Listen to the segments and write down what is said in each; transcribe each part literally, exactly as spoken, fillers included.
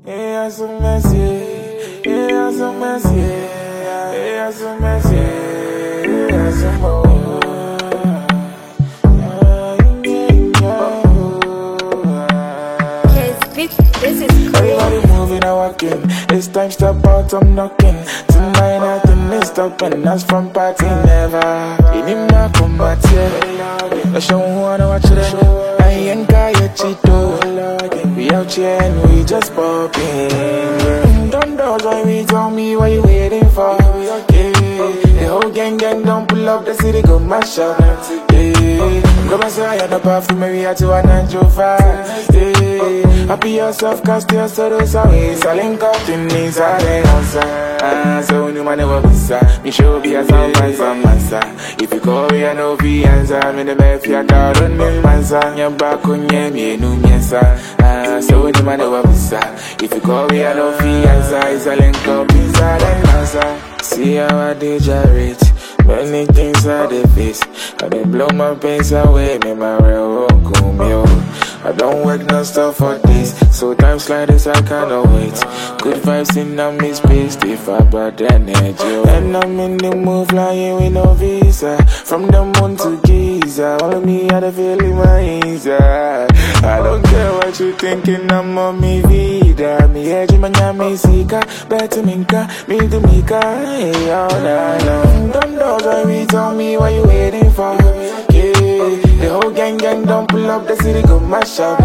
Yeah, so messy. Yeah, so messy. Yeah, so messy. Yeah, so more. This is crazy. Everybody moving and walking. It's time step out, I'm knocking. Tonight nothing is stopping us from party never. In my combat, yeah. I show wanna watch it. I ain't got your cheeto. We out here and we just popping. Don't know why we tell me what you waiting for. Yeah. The whole gang gang don't pull up the city, go mash up. Yeah. Go my side and up off me, we had to an angel five. Yeah. Happy yourself, cast your sorrows away. Selling up in these islands. Ah, so no man never be sad. Me show be a sound man, some man, sir. If you call me, I know be answer. Me the best, you got on me, man, sir. You're back on your me, no, me, sir. Ah, so no man never be sad. If you call me, I know be answer. It's a link up inside and answer. See how I do gyrate. Many things I dey face. I dey blow my pains away. Me my real won't come, yo. I don't work non-stop for this, so times like this I cannot wait. Good vibes in a me space, if I bad energy. And I'm in the mood flying with no visa. From the moon to Giza, all of me had a feeling my inside. I don't care what you thinking, I'm on me vida. Me edge my nyami sika, better minka, me to mika. Hey, all night long. Don't know why we tell me what you waiting for. Yeah, the whole gang gang don't pull up the city, go mash up.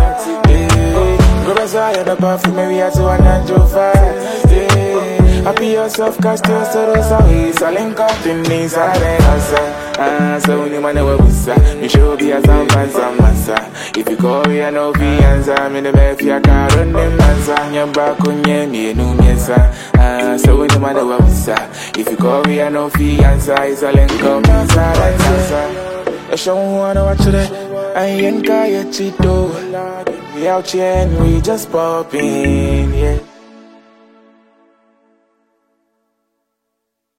Yeah, go back side and up off me, we had to an angel five. Yeah, happy yourself, cast your sorrows away. So link up in these islands. Ah, so when you man never be sad, me show be a sound man, some massa. If you call me, I know be answer. Me the best, you can't run them answer. You're back on your me, no me, sir. Ah, so when you man never be sad, if you call me, I know be answer. It's a link up inside and answer. I show wanna watch it. I ain't got your cheeto. We out here and we just popping, yeah.